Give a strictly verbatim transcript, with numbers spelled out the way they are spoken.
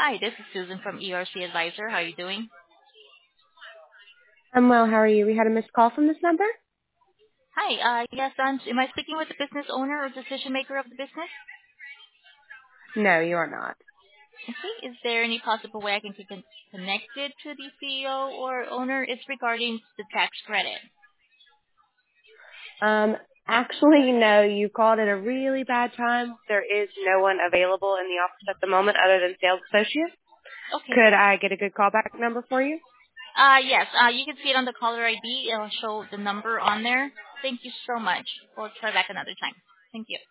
Hi, this is Susan from E R C Advisor. How are you doing? I'm well. How are you? We had a missed call from this number? Hi, uh, yes, I'm, am I speaking with the business owner or decision maker of the business? No, you are not. Okay, is there any possible way I can get con- connected to the C E O or owner? It's regarding the tax credit. Um, actually, no, you called at a really bad time. There is no one available in the office at the moment other than sales associates. Okay. Could I get a good callback number for you? Uh, yes, uh, you can see it on the caller I D. It'll show the number on there. Thank you so much. We'll try back another time. Thank you.